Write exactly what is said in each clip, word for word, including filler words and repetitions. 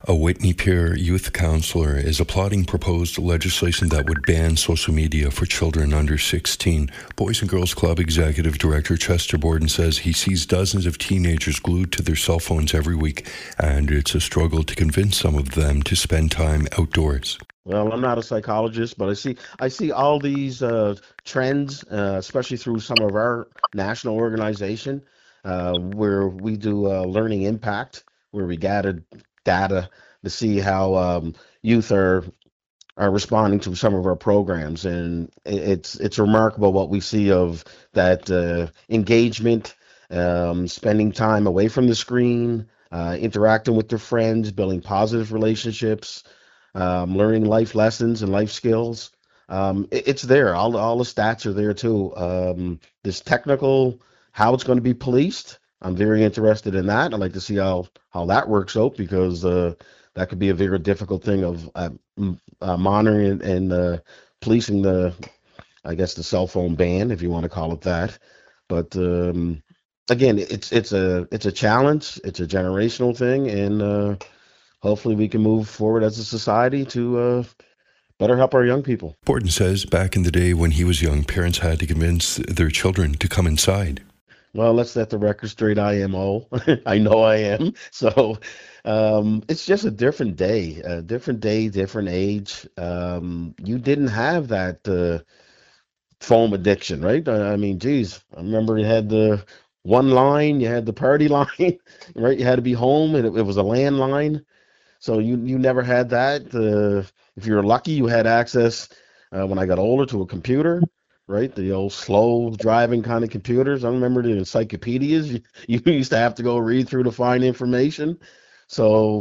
A Whitney Pier youth counselor is applauding proposed legislation that would ban social media for children under sixteen. Boys and Girls Club Executive Director Chester Borden says he sees dozens of teenagers glued to their cell phones every week, and it's a struggle to convince some of them to spend time outdoors. Well, I'm not a psychologist, but I see I see all these uh, trends, uh, especially through some of our national organization, uh, where we do uh, learning impact, where we gather data to see how um, youth are are responding to some of our programs, and it's it's remarkable what we see of that uh, engagement, um, spending time away from the screen, uh, interacting with their friends, building positive relationships, um, learning life lessons and life skills. Um, it- it's there. All all the stats are there too. Um, this technical, how it's going to be policed. I'm very interested in that. I'd like to see how how that works out, because uh, that could be a very difficult thing of uh, m- uh, monitoring and, and uh, policing the, I guess, the cell phone ban, if you want to call it that. But um, again, it's it's a it's a challenge. It's a generational thing, and uh, hopefully we can move forward as a society to uh, better help our young people. Borden says back in the day when he was young, parents had to convince their children to come inside. Well, let's set the record straight. I am old. I know I am. So um, it's just a different day, a different day, different age. Um, you didn't have that uh, phone addiction, right? I I mean, geez, I remember you had the one line, you had the party line, right? You had to be home, and it, it was a landline. So you you never had that. Uh, if you were lucky, you had access uh, when I got older to a computer, right? The old slow driving kind of computers. I remember the encyclopedias. You, you used to have to go read through to find information. So,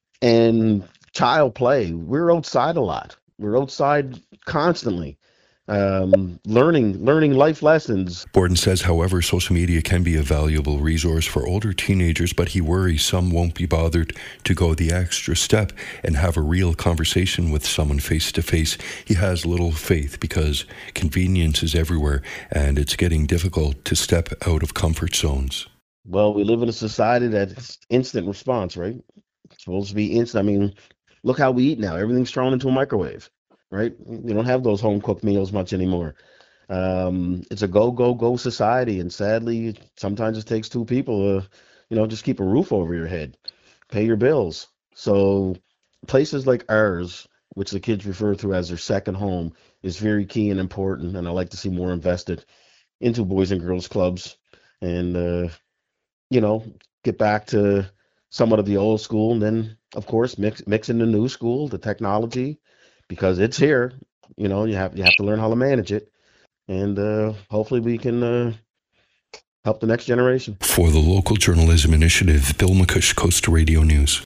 and child play. We're outside a lot. We're outside constantly, um, learning learning life lessons. Borden says, however, social media can be a valuable resource for older teenagers, but he worries some won't be bothered to go the extra step and have a real conversation with someone face to face. He has little faith because convenience is everywhere, and it's getting difficult to step out of comfort zones. Well, we live in a society that's instant response, right? It's supposed to be instant. I mean, look how we eat now. Everything's thrown into a microwave, right? You don't have those home cooked meals much anymore. Um, it's a go, go, go society, and sadly, sometimes it takes two people to, you know, just keep a roof over your head, pay your bills. So places like ours, which the kids refer to as their second home, is very key and important, and I like to see more invested into boys and girls clubs, and uh, you know, get back to somewhat of the old school, and then of course mix mix in the new school, the technology, because it's here. You know, you have you have to learn how to manage it, and uh, hopefully we can uh, help the next generation. For the Local Journalism Initiative, Bill McCush, Coast Radio News.